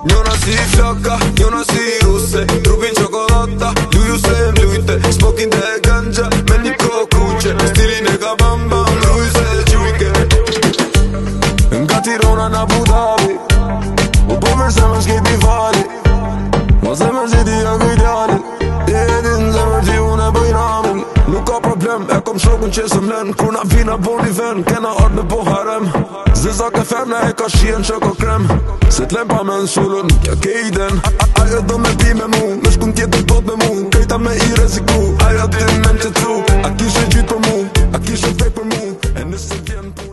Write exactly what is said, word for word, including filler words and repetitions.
Njona si flaka, njona si ruse, trupin qokolata, luju se mlujte, smokin dhe ganja, me një kokuqe, stilin e ka bam bam, ruj se qujke. Nga Tirana na Abu Dhabi, u po mërë se më shkejt një fali, ma se më zhiti ja kujtjali, ti edin zemër ti unë e bëj ramin. Nuk ka problem, e kom shokun që së mlen, kur na vina bo një ven, kena art me bo harem. Zeza ke femna e ka shien që ko krem, se t'lem pa me nsullën, kja kejden. Ajo do me pi me mu, me shkun tjetër tot me mu, kejta me i reziku. Ajo din me më që tru, a kishe gjyt për mu, a kishe vek për mu, e nëse vjen për